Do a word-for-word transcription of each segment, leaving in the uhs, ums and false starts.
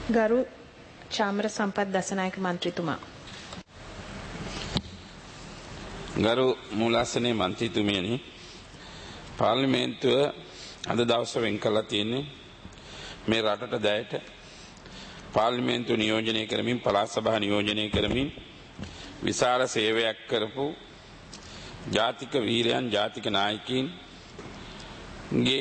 ගරු චාමර සම්පත් දසනායක මන්ත්‍රීතුමා. ගරු මූලාසනයේ මන්ත්‍රීතුමියනි, පාර්ලිමේන්තුව අද දවසේ වෙන් කළා තියෙන්නේ මේ රටට දැයට පාර්ලිමේන්තුව නියෝජනය කරමින් පළාත් සභා නියෝජනය කරමින් විශාල සේවයක් කරපු ජාතික වීරයන් ජාතික නායකයින්ගේ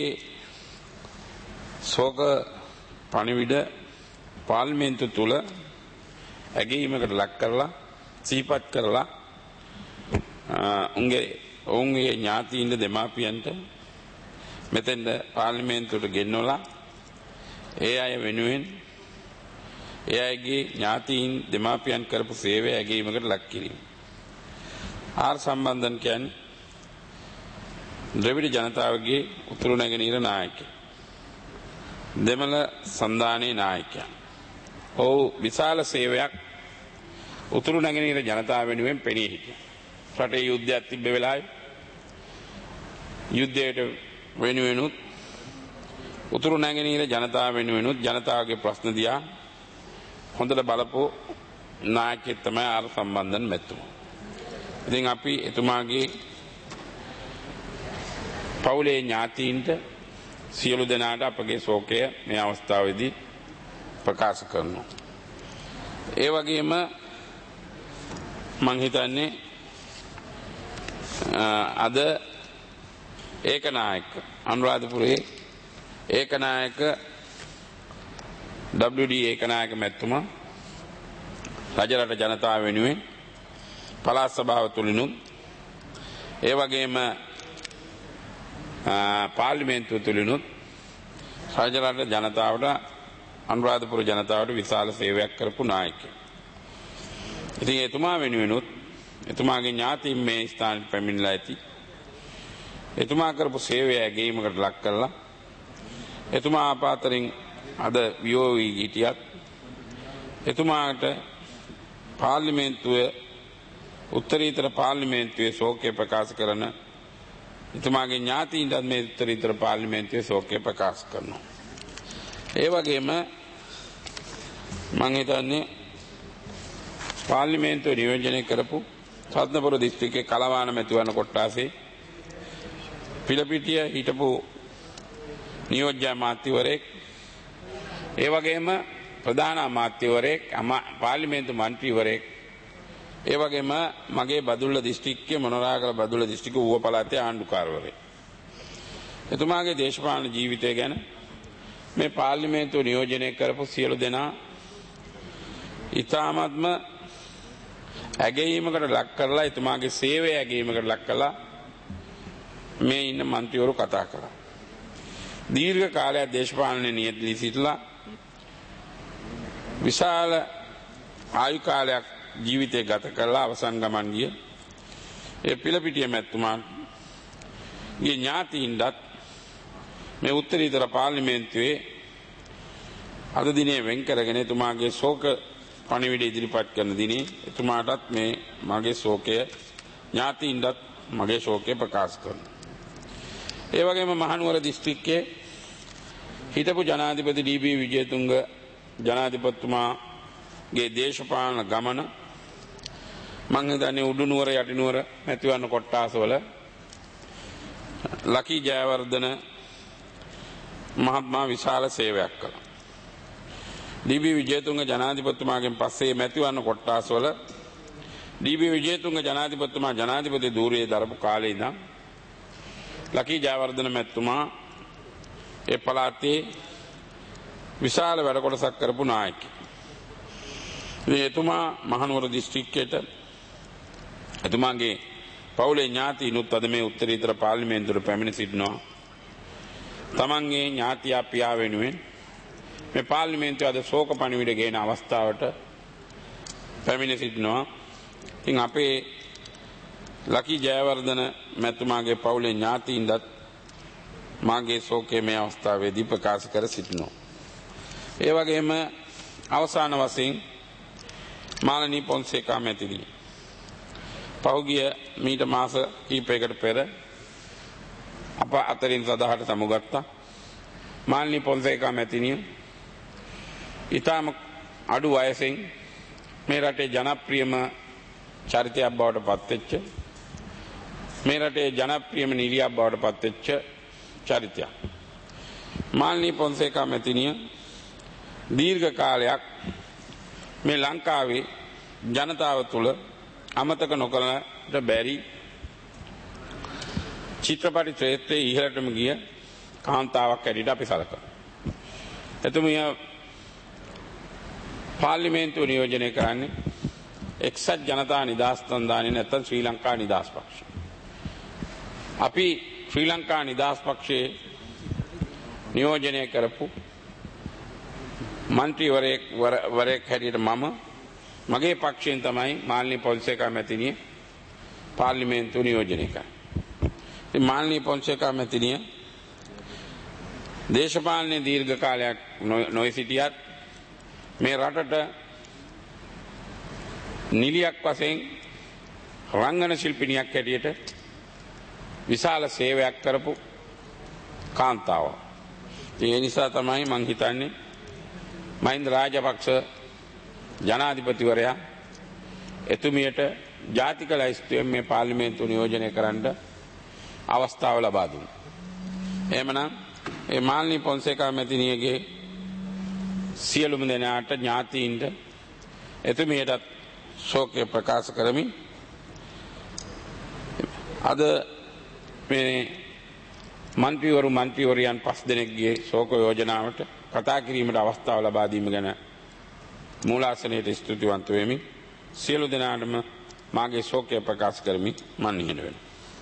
ශෝක පණිවිඩ පාර්ලිමේන්තුව තුල ඇගීමකට ලක් කරලා සිහිපත් කරලා උන්ගේ ඔවුන්ගේ ඥාතීන්ට දෙමාපියන්ට මෙතෙන්ද පාර්ලිමේන්තුවට ගෙන්නවලා ඒ අය වෙනුවෙන් ඒ අයගේ ඥාතීන් දෙමාපියන් කරපු සේවය ඇගීමකට ලක් කිරීම. ආර් සම්බන්ධන් කියන්නේ ද්‍රවිඩ ජනතාවගේ උතුරු නැගෙනහිර නායකයා. දෙමළ සන්ධානයේ නායකයා. ඔහු විශාල සේවයක් උතුරු නැගෙනහිර ජනතාව වෙනුවෙන් පෙනී හිටියා. රටේ යුද්ධයක් තිබ්බ වෙලාවේ යුද්ධයට වෙනුවෙනුත් උතුරු නැගෙනහිර ජනතාව වෙනුවෙනුත් ජනතාවගේ ප්‍රශ්න දිහා හොඳට බලපු නායකයෙක් තමයි ආර් සම්බන්ධන් මැතිතුමා. ඉතින් අපි එතුමාගේ පවුලේ ඥාතීන්ට සියලු දෙනාට අපගේ ශෝකය මේ අවස්ථාවේදී ප්‍රකාශ කරනවා. ඒ වගේම මං හිතන්නේ අද ඒකනායක අනුරාධපුරයේ ඒකනායක ඩබ්ලිව් ඩී ඒකනායක මැතිතුමා රජරට ජනතාව වෙනුවෙන් පළාත් සභාව තුලිනුත් ඒ වගේම පාර්ලිමේන්තුව තුලිනුත් රජරට ජනතාවට අනුරාධපුර ජනතාවට විශාල සේවයක් කරපු නායකයෙක්. ඉතින් එතුමා වෙනුවෙනුත් එතුමාගේ ඥාතීන් මේ ස්ථානයට පැමිණලා ඇති. එතුමා කරපු සේවය ඇගීමකට ලක් කළා. එතුමා ආපාතරින් අද වියෝ වී හිටියත් එතුමාට පාර්ලිමේන්තුවේ උත්තරීතර පාර්ලිමේන්තුවේ ශෝකය ප්‍රකාශ කරන එතුමාගේ ඥාතීන්ටත් මේ උත්තරීතර පාර්ලිමේන්තුවේ ශෝකය ප්‍රකාශ කරනවා. ඒ වගේම මම හිතන්නේ පාර්ලිමේන්තුව නියෝජනය කරපු රත්නපුර දිස්ත්‍රික්කයේ කලවාන මැතිවරණ කොට්ටාසේ පිළපිටිය හිටපු නියෝජ්‍ය අමාත්‍යවරයෙක්, ඒ වගේම ප්‍රධාන අමාත්‍යවරයෙක්, පාර්ලිමේන්තු මන්ත්‍රීවරයෙක්, ඒ වගේම මගේ බදුල්ල දිස්ත්‍රික්කයේ මොනරාගල බදුල්ල දිස්ත්‍රික්කයේ ඌව පළාතේ ආණ්ඩුකාරවරයෙක්. එතුමාගේ දේශපාලන ජීවිතය ගැන මේ පාර්ලිමේන්තුව නියෝජනය කරපු සියලු දෙනා ඉතාමත්ම ඇගීමකට ලක් කරලා එතුමාගේ සේවය ඇගීමකට ලක් කළා මේ ඉන්න මන්ත්‍රීවරු කතා කළා. දීර්ඝ කාලයක් දේශපාලනයේ නියත වී සිටලා විශාල ආයු කාලයක් ජීවිතය ගත කරලා අවසන් ගමන් ගිය ඒ පිළපිටිය මැතිතුමාගේ ඥාතීන්ටත් මේ උත්තරීතර පාර්ලිමේන්තුවේ අද දිනේ වෙන් කරගෙන එතුමාගේ ශෝක පණිවිඩ ඉදිරිපත් කරන දිනේ එතුමාටත් මේ මගේ ශෝකය ඥාතීන්ටත් මගේ ශෝකය ප්‍රකාශ කරනවා. ඒ වගේම මහනුවර දිස්ත්‍රික්කයේ හිටපු ජනාධිපති ඩී බී විජේතුංග ජනාධිපතිතුමාගේ දේශපාලන ගමන මං හිතන්නේ උඩුනුවර යටිනුවර මැතිවරණ කොට්ටාසවල ලකී ජයවර්ධන මහත්මයා විශාල සේවයක් කළා. ඩී බී විජේතුංග ජනාධිපතිතුමාගෙන් පස්සේ මැතිවරණ කොට්ටාසවල ඩී බී විජේතුංග ජනාධිපතිතුමා ජනාධිපති ධූරයේ දරපු කාලේ ඉඳන් ලකී ජයවර්ධන මැතිතුමා ඒ පළාතේ විශාල වැඩ කොටසක් කරපු නායකයෙක්. ඉතින් එතුමා මහනුවර දිස්ත්‍රික්කයට එතුමාගේ පවුලේ ඥාතීනුත් අද මේ උත්තරීතර පාර්ලිමේන්තුවට පැමිණ සිටිනවා. තමන්ගේ ඥාතියා පියා වෙනුවෙන් මේ පාර්ලිමේන්තුව අද ශෝක පණිවිඩ ගේන අවස්ථාවට පැමිණ සිටිනවා. ඉතින් අපේ ලකී ජයවර්ධන මැතිතුමාගේ පවුලේ ඥාතීන්ටත් මාගේ ශෝකය මේ අවස්ථාවේදී ප්‍රකාශ කර සිටිනවා. ඒ වගේම අවසාන වශයෙන් මාලනී පොන්සේකා මැතිණිය පහුගිය මීට මාස කිහිපයකට පෙර අප අතරින් සදාහට සමුගත්තා. මාලනී පොන්සේකා මැතිණිය ඊටම අඩු වයසෙන් මේ රටේ ජනප්‍රියම චරිතයක් බවට පත් වෙච්ච මේ රටේ ජනප්‍රියම නිලියක් බවට පත් වෙච්ච චරිතයක්. මාල්නී පොන්සේකා මැතිණිය දීර්ඝ කාලයක් මේ ලංකාවේ ජනතාව තුළ අමතක නොකරට බැරි චිත්‍රපටි ක්ෂේත්‍රයේ ඉහළටම ගිය කාන්තාවක් ඇරෙට අපි සලකනවා. එතුමිය පාර්ලිමේන්තුව නියෝජනය කරන්නේ එක්සත් ජනතා නිදහස් සන්ධානය නැත්නම් ශ්‍රී ලංකා නිදහස් පක්ෂය. අපි ශ්‍රී ලංකා නිදහස් පක්ෂයේ නියෝජනය කරපු මන්ත්‍රීවරයෙක් වරයෙක් හැටියට මම මගේ පක්ෂයෙන් තමයි මාල්නී පොන්සේකා මැතිණිය පාර්ලිමේන්තුව නියෝජනය කරන්නේ. ඉතින් මාල්නී පොන්සේකා මැතිණිය දේශපාලනයේ දීර්ඝ කාලයක් නොයි සිටියත් මේ රටට නිලියක් වශයෙන් රංගන ශිල්පිනියක් හැටියට විශාල සේවයක් කරපු කාන්තාවක්. ඒ නිසා තමයි මම හිතන්නේ මහින්ද රාජපක්ෂ ජනාධිපතිවරයා එතුමියට ජාතික ලැයිස්තුවෙන් මේ පාර්ලිමේන්තුව නියෝජනය කරන්න අවස්ථාව ලබා දුන්නා. එහෙමනම් ඒ මාල්නී පොන්සේකා මැතිණියගේ සියලුම දෙනාට ඥාතීන්ට එතුමියටත් ශෝකය ප්‍රකාශ කරමින් අද මේ මන්ත්‍රීවරු මන්ත්‍රීවරයන් පස් දෙනෙක්ගේ ශෝක යෝජනාවට කතා කිරීමට අවස්ථාව ලබා දීම ගැන මූලාසනයට ස්තුතිවන්ත වෙමි. සියලු දෙනාටම මාගේ ශෝකය ප්‍රකාශ කරමින් මම නිහඬ වෙනවා.